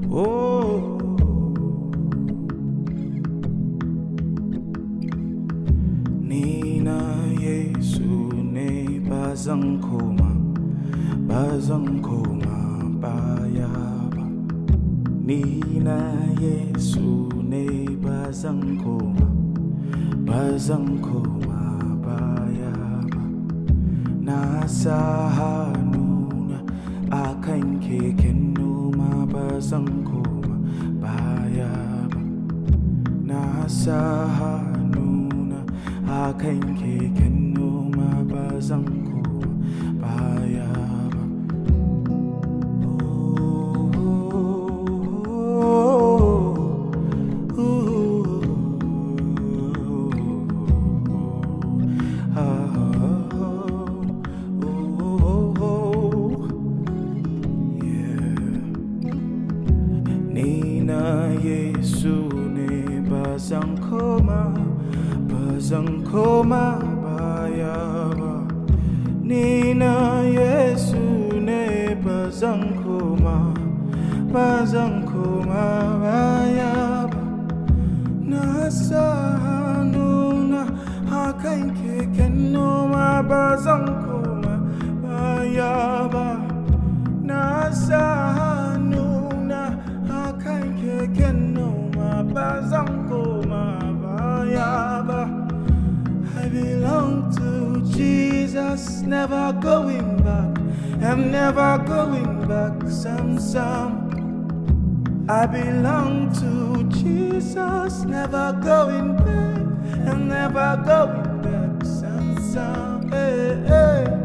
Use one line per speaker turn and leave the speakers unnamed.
Oh, Nina Yesu ne bazangkoma bayaba. Nina Yesu ne bazangkoma bayaba. Nasa hanuna akan keken noma bazangkoma bayaba. Nasa hanuna akan keken noma bazangkoma bayaba. Nina Yesu ne bazangkoma bayaba. Nina Yesu ne bazangkoma bayaba. Nasa hanuna akan keken noma bazangkoma bayaba. Nasa hanuna akan keken noma bazangkoma bayaba. I belong to Jesus, never going back. I'm never going back. Some. I belong to Jesus, never going back. I'm never going back. Some. Hey, hey.